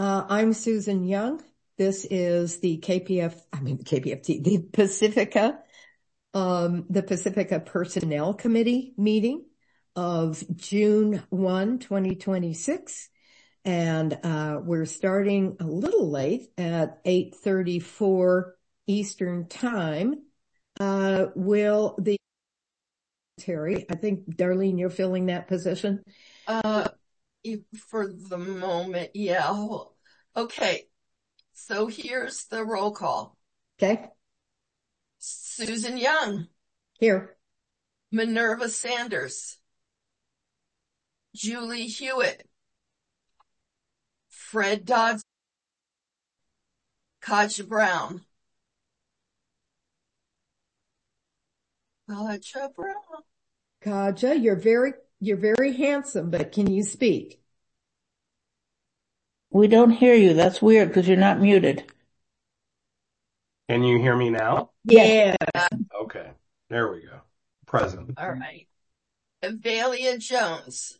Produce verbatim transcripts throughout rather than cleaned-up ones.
Uh, I'm Susan Young. This is the K P F, I mean, the K P F T, the Pacifica, um, the Pacifica Personnel Committee meeting of June first, twenty twenty-six. And, uh, we're starting a little late at eight thirty-four Eastern Time. Uh, will the Terry, I think, Darlene, you're filling that position? Uh, for the moment, yeah. Okay. So here's the roll call. Okay. Susan Young. Here. Minerva Sanders. Julie Hewitt. Fred Dodson. Kaja Brown. Kaja Brown. Kaja, you're very, you're very handsome, but can you speak? We don't hear you. That's weird because you're not muted. Can you hear me now? Yeah. Okay. There we go. Present. All right. Avalia Jones.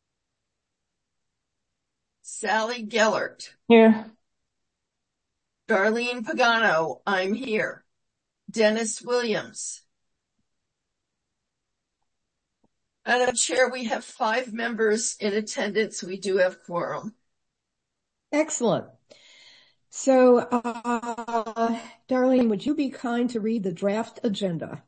Sally Gellert. Here. Darlene Pagano, I'm here. Dennis Williams. Madam Chair, we have five members in attendance. We do have quorum. Excellent. So, uh, Darlene, would you be kind to read the draft agenda?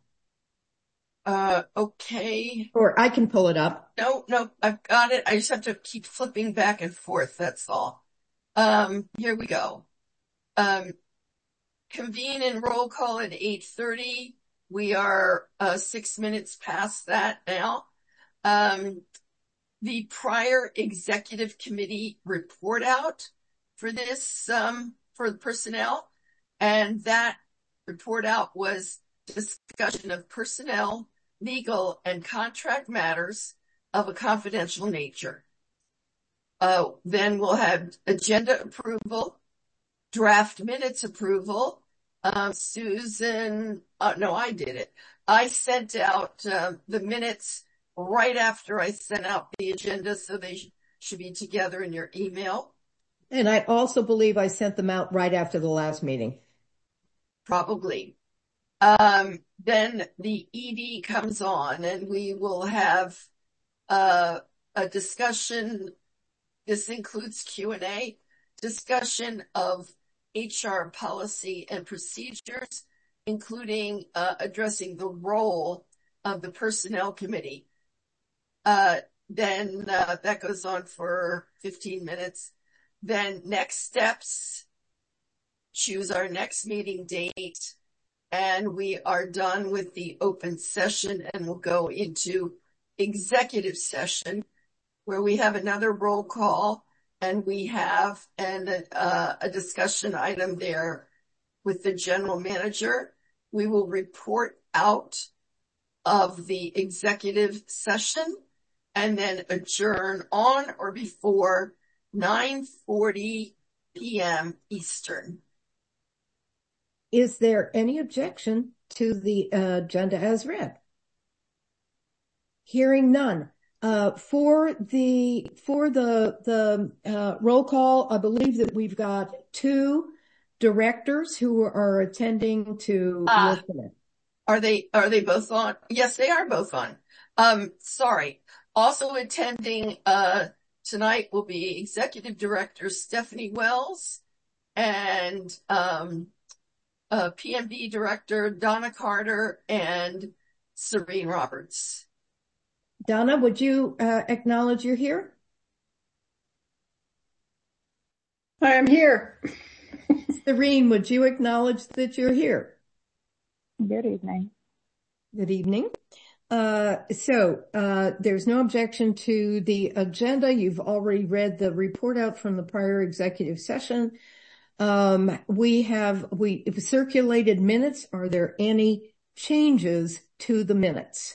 Uh, okay. Or I can pull it up. No, no, I've got it. I just have to keep flipping back and forth. That's all. Um, here we go. Um, convene and roll call at eight thirty. We are, uh, six minutes past that now. Um, the prior executive committee report out for this, um, for the personnel, and that report out was discussion of personnel, legal, and contract matters of a confidential nature. Uh, then we'll have agenda approval, draft minutes approval. Um, Susan, uh, no, I did it. I sent out, uh, the minutes right after I sent out the agenda, so they sh- should be together in your email. And I also believe I sent them out right after the last meeting. Probably. Um, then the E D comes on and we will have, uh, a discussion. This includes Q and A, discussion of H R policy and procedures, including, uh, addressing the role of the personnel committee. Uh, then, uh, that goes on for fifteen minutes. Then next steps, choose our next meeting date, and we are done with the open session and we'll go into executive session where we have another roll call and we have an, uh, a discussion item there with the general manager. We will report out of the executive session and then adjourn on or before nine forty p.m. Eastern. Is there any objection to the uh, agenda as read? Hearing none. Uh, for the, for the, the, uh, roll call, I believe that we've got two directors who are attending to Uh, listen. Are they, are they both on? Yes, they are both on. Um, sorry. Also attending, uh, tonight will be Executive Director Stephanie Wells and, um, uh, P M B Director Donna Carter and Serene Roberts. Donna, would you, uh, acknowledge you're here? I am here. Serene, would you acknowledge that you're here? Good evening. Good evening. Uh, so, uh, there's no objection to the agenda. You've already read the report out from the prior executive session. Um, we have, we circulated minutes. Are there any changes to the minutes?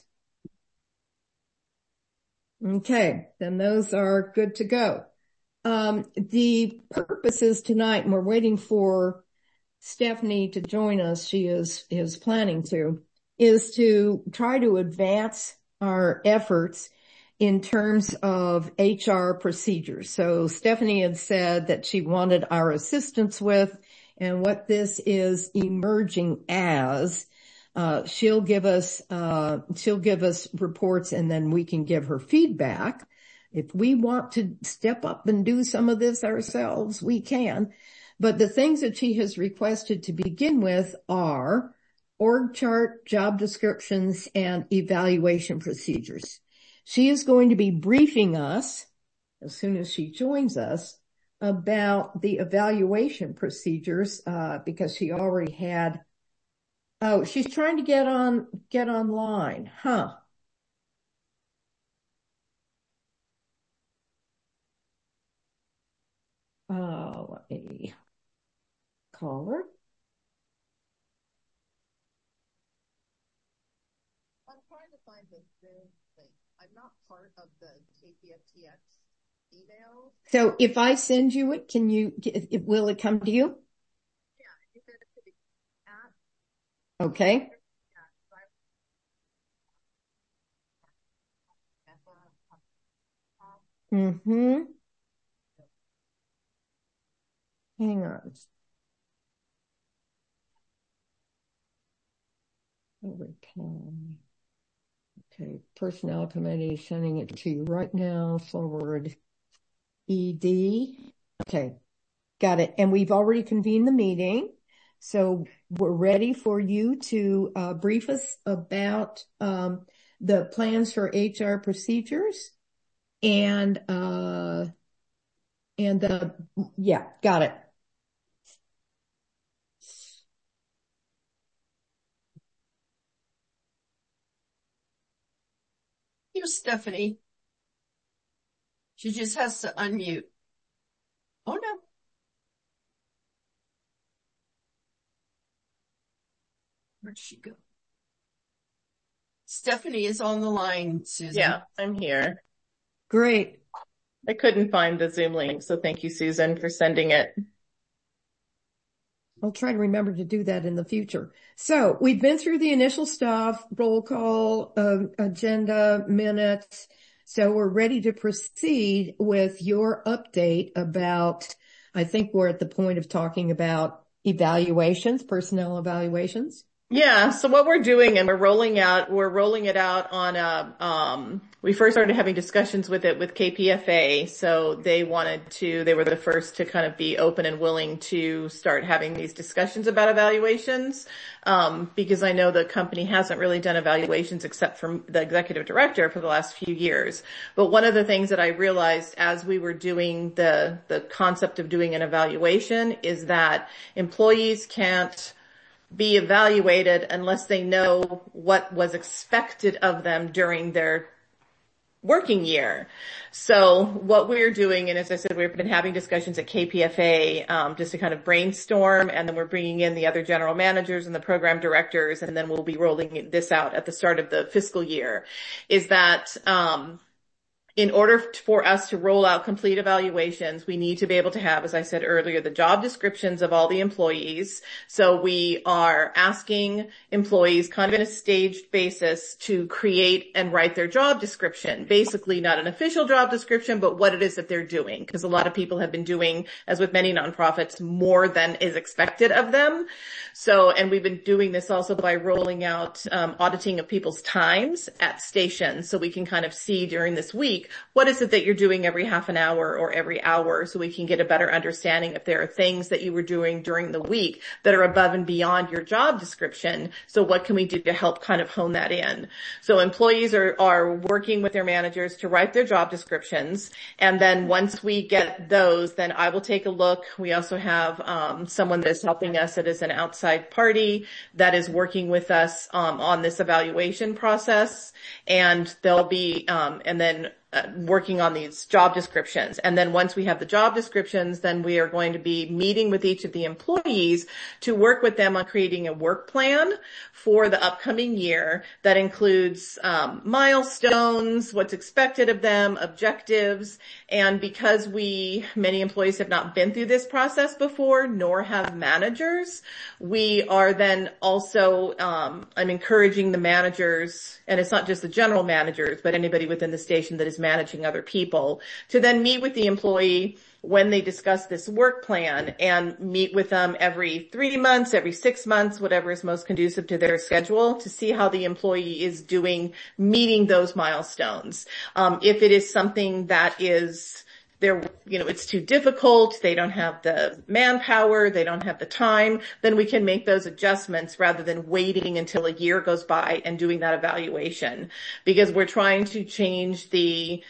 Okay, then those are good to go. Um, the purposes tonight, and we're waiting for Stephanie to join us. She is, is planning to, is to try to advance our efforts in terms of H R procedures. So Stephanie had said that she wanted our assistance with, and what this is emerging as, uh, she'll give us, uh, she'll give us reports, and then we can give her feedback. If we want to step up and do some of this ourselves, we can. But the things that she has requested to begin with are org chart, job descriptions, and evaluation procedures. She is going to be briefing us, as soon as she joins us, about the evaluation procedures, uh, because she already had, oh, she's trying to get on, get online, huh? Uh, let me call her. I'm trying to find the Zoom thing. I'm not part of the K P F T X email. So if I send you it, can you, it, will it come to you? Yeah, you said it to the app. Okay. Mm-hmm. Hang on. Okay. Okay. Personnel committee sending it to you right now. Forward E D. Okay. Got it. And we've already convened the meeting. So we're ready for you to uh, brief us about um, the plans for H R procedures. And, uh, and, uh, yeah, got it. Here's Stephanie. She just has to unmute. Oh no. Where'd she go? Stephanie is on the line, Susan. Yeah, I'm here. Great. I couldn't find the Zoom link, so thank you, Susan, for sending it. I'll try to remember to do that in the future. So we've been through the initial stuff, roll call, uh, agenda, minutes. So we're ready to proceed with your update about, I think we're at the point of talking about evaluations, personnel evaluations. Yeah, so what we're doing, and we're rolling out, we're rolling it out on a, um, we first started having discussions with it with K P F A, so they wanted to, they were the first to kind of be open and willing to start having these discussions about evaluations, um, because I know the company hasn't really done evaluations except for the executive director for the last few years. But one of the things that I realized as we were doing the, the concept of doing an evaluation is that employees can't be evaluated unless they know what was expected of them during their working year. So what we're doing, and as I said, we've been having discussions at K P F A um, just to kind of brainstorm, and then we're bringing in the other general managers and the program directors, and then we'll be rolling this out at the start of the fiscal year, is that um in order for us to roll out complete evaluations, we need to be able to have, as I said earlier, the job descriptions of all the employees. So we are asking employees kind of in a staged basis to create and write their job description. Basically not an official job description, but what it is that they're doing. Because a lot of people have been doing, as with many nonprofits, more than is expected of them. So, and we've been doing this also by rolling out um, auditing of people's times at stations. So we can kind of see during this week, what is it that you're doing every half an hour or every hour, so we can get a better understanding if there are things that you were doing during the week that are above and beyond your job description. So what can we do to help kind of hone that in? So employees are, are working with their managers to write their job descriptions. And then once we get those, then I will take a look. We also have um, someone that is helping us that is an outside party that is working with us um, on this evaluation process. And they'll be, um, and then Uh, working on these job descriptions. And then once we have the job descriptions, then we are going to be meeting with each of the employees to work with them on creating a work plan for the upcoming year that includes um, milestones, what's expected of them, objectives. And because we, many employees have not been through this process before, nor have managers, we are then also, um, I'm encouraging the managers, and it's not just the general managers, but anybody within the station that is managing other people, to then meet with the employee when they discuss this work plan and meet with them every three months, every six months, whatever is most conducive to their schedule, to see how the employee is doing meeting those milestones. Um, if it is something that is They're, you know, it's too difficult, they don't have the manpower, they don't have the time, then we can make those adjustments rather than waiting until a year goes by and doing that evaluation. Because we're trying to change the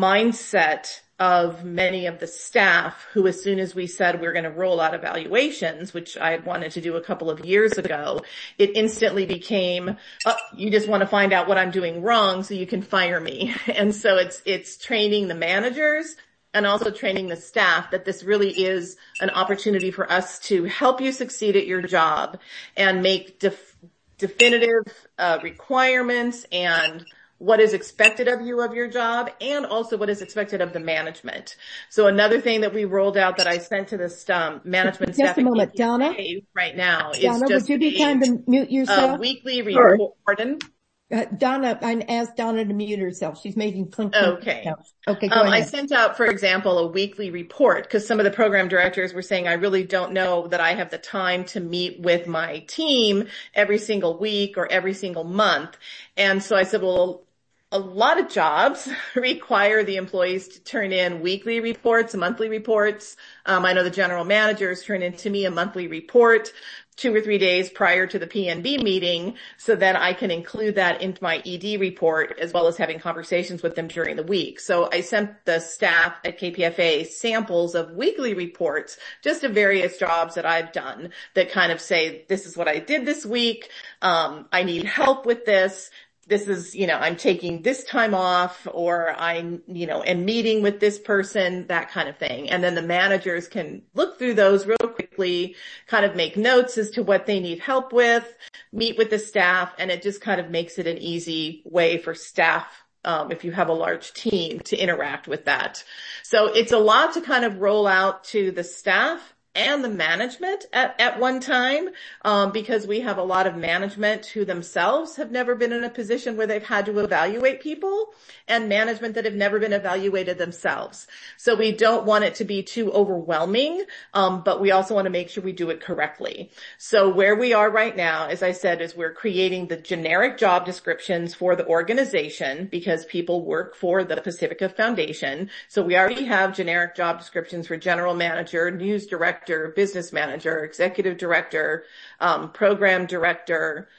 mindset of many of the staff who, as soon as we said we're going to roll out evaluations, which I had wanted to do a couple of years ago, it instantly became, oh, you just want to find out what I'm doing wrong so you can fire me. And so it's, it's training the managers and also training the staff that this really is an opportunity for us to help you succeed at your job and make def- definitive uh, requirements and what is expected of you of your job, and also what is expected of the management. So another thing that we rolled out that I sent to this um, management just staff a moment, Donna. right now Donna, is just would you be a, kind to mute yourself? a weekly report. Sure. Pardon? Uh, Donna, I asked Donna to mute herself. She's making clink, clink. Okay. Okay, go um, ahead. I sent out, for example, a weekly report because some of the program directors were saying, I really don't know that I have the time to meet with my team every single week or every single month. And so I said, well, a lot of jobs require the employees to turn in weekly reports, monthly reports. Um, I know the general managers turn in to me a monthly report two or three days prior to the P N B meeting, so then I can include that into my E D report as well as having conversations with them during the week. So I sent the staff at K P F A samples of weekly reports, just of various jobs that I've done that kind of say, this is what I did this week. Um, I need help with this. This is, you know, I'm taking this time off, or I'm, you know, am meeting with this person, that kind of thing. And then the managers can look through those real quickly, kind of make notes as to what they need help with, meet with the staff, and it just kind of makes it an easy way for staff, um, if you have a large team, to interact with that. So it's a lot to kind of roll out to the staff and the management at, at one time, um, because we have a lot of management who themselves have never been in a position where they've had to evaluate people, and management that have never been evaluated themselves. So we don't want it to be too overwhelming, um, but we also want to make sure we do it correctly. So where we are right now, as I said, is we're creating the generic job descriptions for the organization because people work for the Pacifica Foundation. So we already have generic job descriptions for general manager, news director, business manager, executive director, um, program director,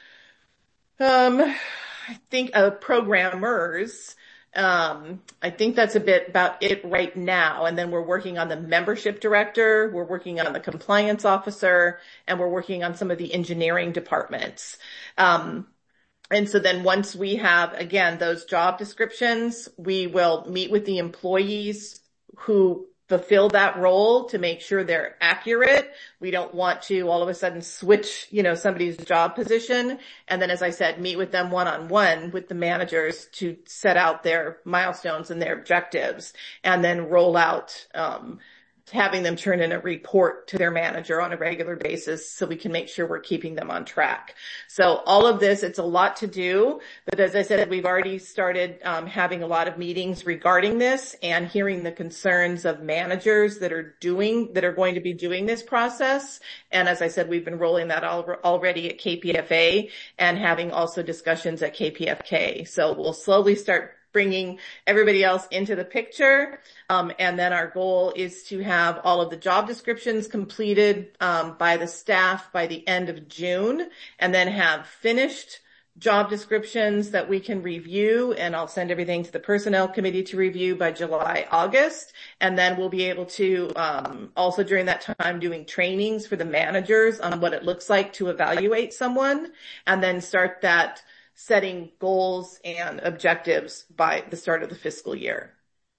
um, I think uh, programmers. Um, I think that's a bit about it right now. And then we're working on the membership director, we're working on the compliance officer, and we're working on some of the engineering departments. Um, And so then once we have, again, those job descriptions, we will meet with the employees who fulfill that role to make sure they're accurate. We don't want to all of a sudden switch, you know, somebody's job position. And then, as I said, meet with them one-on-one with the managers to set out their milestones and their objectives, and then roll out, um, having them turn in a report to their manager on a regular basis so we can make sure we're keeping them on track. So all of this, it's a lot to do, but as I said, we've already started um, having a lot of meetings regarding this and hearing the concerns of managers that are doing, that are going to be doing this process. And as I said, we've been rolling that al- already at K P F A and having also discussions at K P F K. So we'll slowly start bringing everybody else into the picture. Um, and then our goal is to have all of the job descriptions completed um, by the staff by the end of June, and then have finished job descriptions that we can review. And I'll send everything to the personnel committee to review by July, August. And then we'll be able to um, also during that time doing trainings for the managers on what it looks like to evaluate someone, and then start that setting goals and objectives by the start of the fiscal year.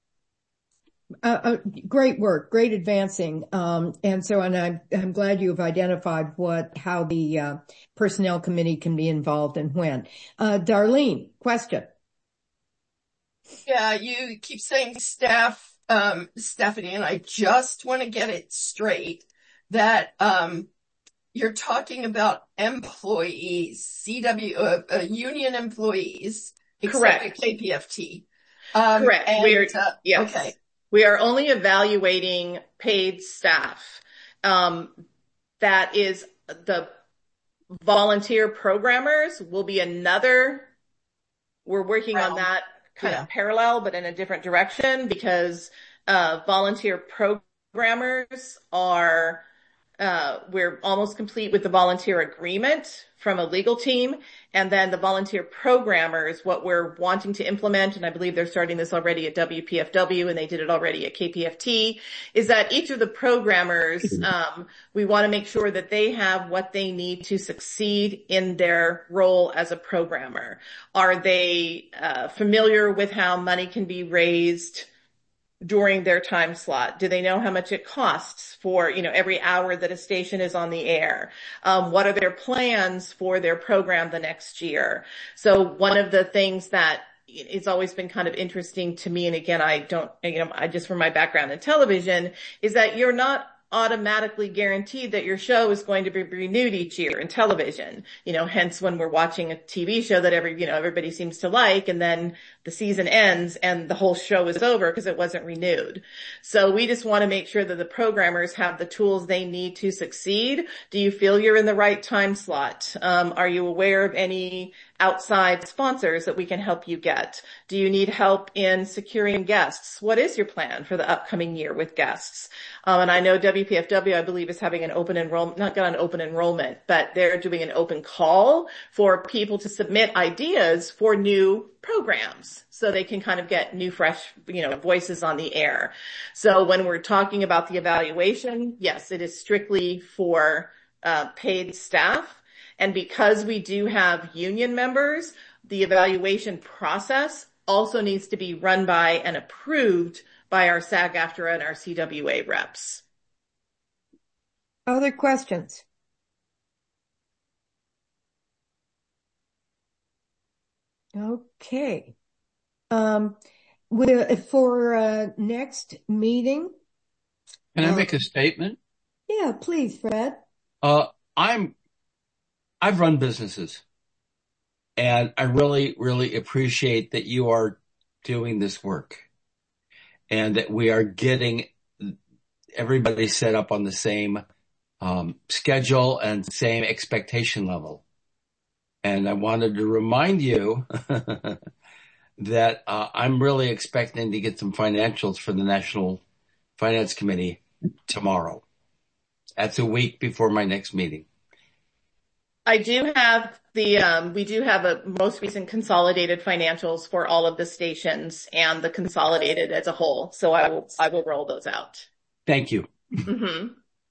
Uh, uh, great work, great advancing. Um, and so, and I'm, I'm glad you've identified what, how the uh, personnel committee can be involved and when. Uh, Darlene, question. Yeah, you keep saying staff, um, Stephanie, and I just want to get it straight that, um, you're talking about employees, C W, uh, uh, union employees, except Correct. at K P F T. Um, Correct. and, We're, uh, yes. Okay. We are only evaluating paid staff. Um, that is the volunteer programmers will be another, we're working on that kind Yeah. of parallel, but in a different direction because, uh, volunteer programmers are, uh, we're almost complete with the volunteer agreement from a legal team. And then the volunteer programmers, what we're wanting to implement, and I believe they're starting this already at W P F W and they did it already at K P F T, is that each of the programmers, um, we want to make sure that they have what they need to succeed in their role as a programmer. Are they, uh, familiar with how money can be raised during their time slot? Do they know how much it costs for, you know, every hour that a station is on the air? Um, what are their plans for their program the next year? So one of the things that it's always been kind of interesting to me, and again, I don't, you know, I just from my background in television, is that you're not automatically guaranteed that your show is going to be renewed each year in television. You know, hence when we're watching a T V show that every, you know, everybody seems to like, and then the season ends and the whole show is over because it wasn't renewed. So we just want to make sure that the programmers have the tools they need to succeed. Do you feel you're in the right time slot? Um, are you aware of any outside sponsors that we can help you get? Do you need help in securing guests? What is your plan for the upcoming year with guests? Um, and I know W P F W, I believe, is having an open enrollment, not got an open enrollment, but they're doing an open call for people to submit ideas for new programs so they can kind of get new, fresh, you know, voices on the air. So when we're talking about the evaluation, yes, it is strictly for uh, paid staff. And because we do have union members, the evaluation process also needs to be run by and approved by our SAG-AFTRA and our C W A reps. Other questions? Okay. Um, we, for uh, next meeting. Can I uh, make a statement? Yeah, please, Fred. Uh, I'm, I've run businesses and I really, really appreciate that you are doing this work and that we are getting everybody set up on the same um, schedule and same expectation level. And I wanted to remind you that uh, I'm really expecting to get some financials for the National Finance Committee tomorrow. That's a week before my next meeting. I do have the, um, we do have a most recent consolidated financials for all of the stations and the consolidated as a whole. So I will, I will roll those out. Thank you. Mm-hmm.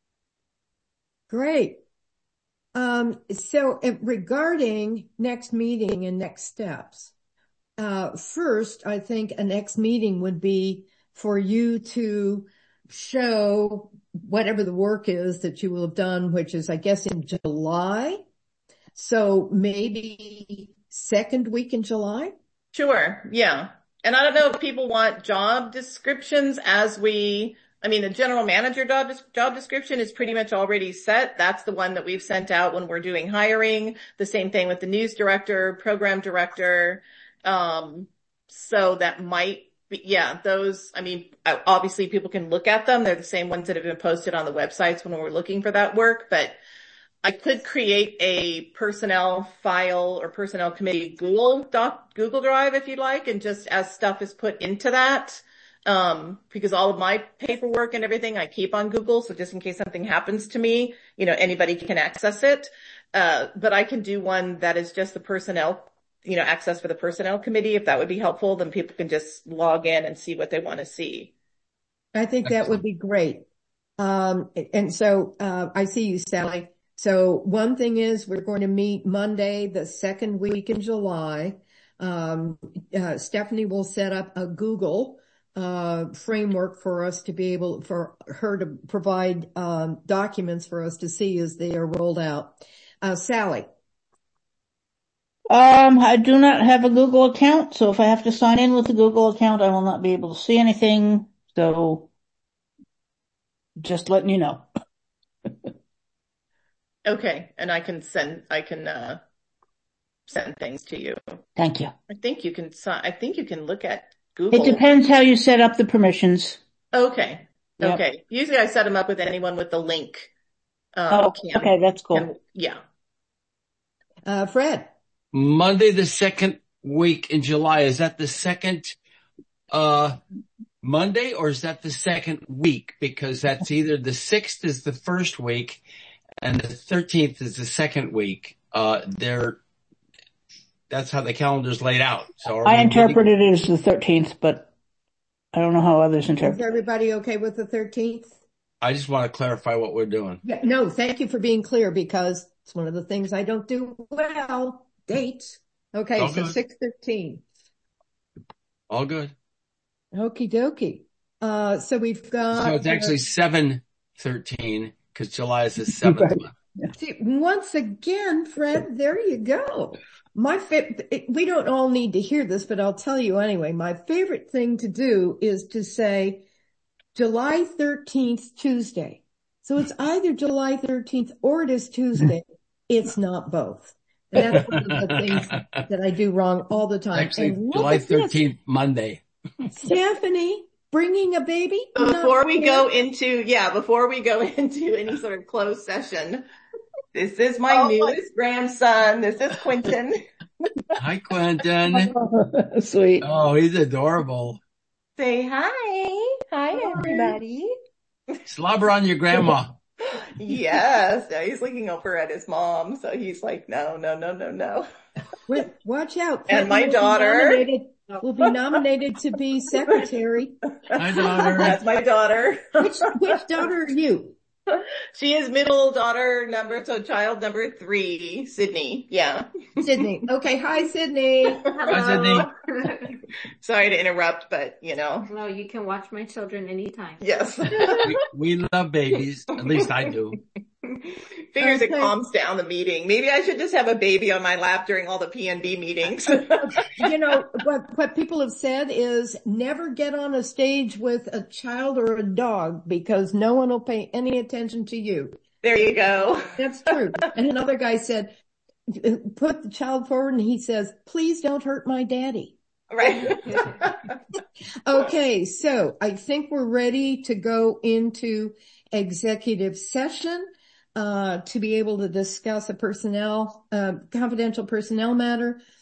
Great. Um, so uh, regarding next meeting and next steps, uh, first, I think a next meeting would be for you to show whatever the work is that you will have done, which is, I guess, in July. So maybe second week in July? Sure. Yeah. And I don't know if people want job descriptions as we, I mean, the general manager job, job description is pretty much already set. That's the one that we've sent out when we're doing hiring. The same thing with the news director, program director. Um, so that might be, yeah, those, I mean, obviously people can look at them. They're the same ones that have been posted on the websites when we're looking for that work, but I could create a personnel file or personnel committee Google doc, Google Drive if you'd like, and just as stuff is put into that, um, because all of my paperwork and everything I keep on Google, so just in case something happens to me, you know, anybody can access it. Uh, but I can do one that is just the personnel, you know, access for the personnel committee. If that would be helpful, then people can just log in and see what they want to see. I think Excellent. That would be great. Um, and so, uh, I see you, Sally. So one thing is we're going to meet Monday, the second week in July. Um, uh, Stephanie will set up a Google, uh, framework for us to be able, for her to provide, um, documents for us to see as they are rolled out. Uh, Sally. Um, I do not have a Google account, so if I have to sign in with a Google account, I will not be able to see anything. So just letting you know. Okay. And I can send, I can, uh, send things to you. Thank you. I think you can, I think you can look at Google. It depends how you set up the permissions. Okay. Yep. Okay. Usually I set them up with anyone with the link. Um, Oh, can, okay, that's cool. can, yeah. Uh, Fred. Monday, the second week in July. Is that the second, uh, Monday, or is that the second week? Because that's either the sixth is the first week and the thirteenth is the second week. Uh, they're, that's how the calendar's laid out. So I we interpreted it as the thirteenth, but I don't know how others Is interpret. everybody okay with the thirteenth? I just want to clarify what we're doing. Yeah, no, thank you for being clear because it's one of the things I don't do well. Dates. Okay, All so good. six thirteen. All good. Okie dokie. Uh, so we've got. So it's actually seven thirteen because July is the seventh Right. month. See, once again, Fred, there you go. My fa- we don't all need to hear this, but I'll tell you anyway. My favorite thing to do is to say July thirteenth, Tuesday. So it's either July thirteenth or it is Tuesday. It's not both. And that's one of the things that I do wrong all the time. Actually, And look July at this. thirteenth, Monday. Stephanie, bringing a baby? Before Not we fair. go into, yeah, before we go into any sort of closed session, this is my Oh, my- newest grandson. This is Quentin. Hi, Quentin. Sweet. Oh, he's adorable. Say hi. Hi, everybody. Slobber on your grandma. Yes. Yeah, he's looking over at his mom. So he's like, no, no, no, no, no. Wait, watch out. And my Clinton will be daughter. nominated- Will be nominated to be secretary. Hi, daughter. That's my daughter. Which, which daughter are you? She is middle daughter number, so child number three, Sydney. Yeah. Sydney. Okay. Hi, Sydney. Hi, Sydney. Sorry to interrupt, but you know. No, you can watch my children anytime. Yes. We, we love babies. At least I do. Figures it Okay. calms down the meeting. Maybe I should just have a baby on my lap during all the P N B meetings. You know, what, what people have said is never get on a stage with a child or a dog because no one will pay any attention to you. There you go. That's true. And another guy said, put the child forward and he says, please don't hurt my daddy. Right. Okay. So I think we're ready to go into executive session, uh, to be able to discuss a personnel, uh, confidential personnel matter.